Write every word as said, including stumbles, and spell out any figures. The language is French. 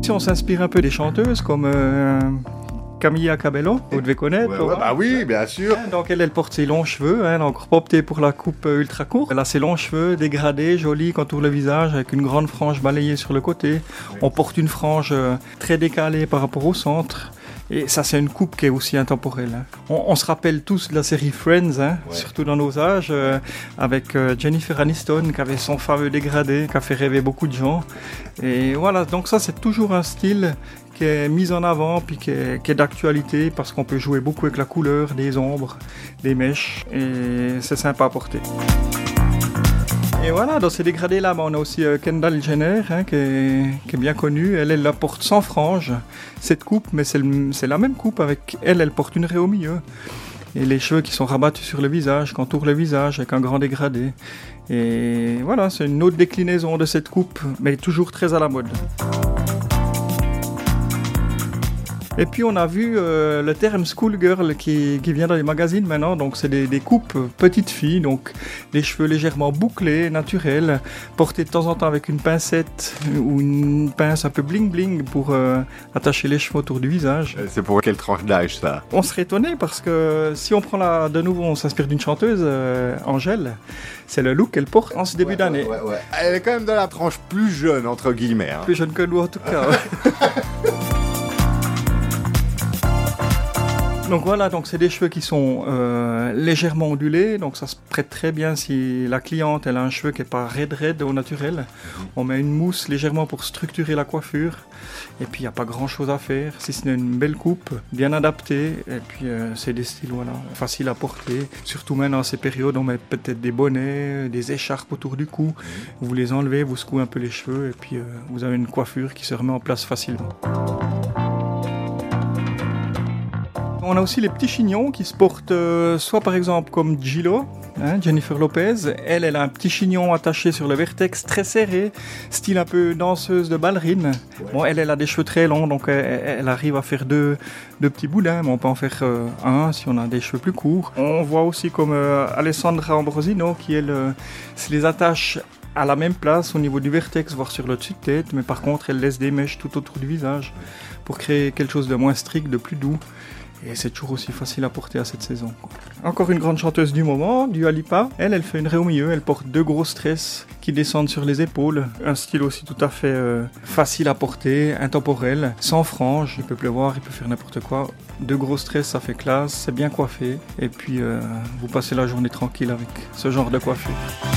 Si on s'inspire un peu des chanteuses comme euh, Camilla Cabello, vous devez connaître. Ouais, ouais, bah oui, bien sûr. Donc elle, elle porte ses longs cheveux, hein, elle a encore pas opté pour la coupe euh, ultra courte. Elle a ses longs cheveux dégradés, jolis, qui entourent le visage, avec une grande frange balayée sur le côté. On porte une frange euh, très décalée par rapport au centre. Et ça, c'est une coupe qui est aussi intemporelle. Hein. On, on se rappelle tous de la série Friends, hein, ouais. Surtout dans nos âges, euh, avec euh, Jennifer Aniston, qui avait son fameux dégradé, qui a fait rêver beaucoup de gens. Et voilà, donc ça, c'est toujours un style qui est mis en avant, puis qui est, qui est d'actualité, parce qu'on peut jouer beaucoup avec la couleur, des ombres, des mèches, et c'est sympa à porter. Et voilà, dans ces dégradés-là, on a aussi euh, Kendall Jenner, hein, qui, est, qui est bien connue. Elle, elle la porte sans frange, cette coupe, mais c'est, le, c'est la même coupe. Avec elle, elle porte une raie au milieu. Et les cheveux qui sont rabattus sur le visage, qui entourent le visage, avec un grand dégradé. Et voilà, c'est une autre déclinaison de cette coupe, mais toujours très à la mode. Et puis on a vu euh, le terme schoolgirl qui, qui vient dans les magazines maintenant, donc c'est des, des coupes petites filles, donc des cheveux légèrement bouclés, naturels, portés de temps en temps avec une pincette ou une pince un peu bling bling pour euh, attacher les cheveux autour du visage. C'est pour quelle tranche d'âge ça? On serait étonné parce que si on prend la, de nouveau, on s'inspire d'une chanteuse, euh, Angèle, c'est le look qu'elle porte en ce début ouais, d'année. Ouais, ouais, ouais. Elle est quand même dans la tranche plus jeune, entre guillemets. Hein. Plus jeune que nous en tout cas. Ouais. Donc voilà, donc c'est des cheveux qui sont euh, légèrement ondulés, donc ça se prête très bien si la cliente elle a un cheveu qui n'est pas raide raide au naturel. Mmh. On met une mousse légèrement pour structurer la coiffure, et puis il n'y a pas grand chose à faire, si ce n'est une belle coupe, bien adaptée, et puis euh, c'est des styles voilà, faciles à porter. Surtout maintenant à ces périodes, on met peut-être des bonnets, des écharpes autour du cou, mmh. Vous les enlevez, vous secouez un peu les cheveux, et puis euh, vous avez une coiffure qui se remet en place facilement. On a aussi les petits chignons qui se portent euh, soit par exemple comme J-Lo, hein, Jennifer Lopez. Elle, elle a un petit chignon attaché sur le vertex très serré, style un peu danseuse de ballerine. Ouais. Bon, elle, elle a des cheveux très longs, donc elle, elle arrive à faire deux, deux petits boudins, mais on peut en faire euh, un si on a des cheveux plus courts. On voit aussi comme euh, Alessandra Ambrosino qui, elle, euh, se les attache à la même place au niveau du vertex, voire sur le dessus de tête, mais par contre, elle laisse des mèches tout autour du visage pour créer quelque chose de moins strict, de plus doux. Et c'est toujours aussi facile à porter à cette saison. Quoi. Encore une grande chanteuse du moment, Dua Lipa. Elle, elle fait une raie au milieu. Elle porte deux grosses tresses qui descendent sur les épaules. Un style aussi tout à fait euh, facile à porter, intemporel, sans frange. Il peut pleuvoir, il peut faire n'importe quoi. Deux grosses tresses, ça fait classe, c'est bien coiffé. Et puis, euh, vous passez la journée tranquille avec ce genre de coiffure.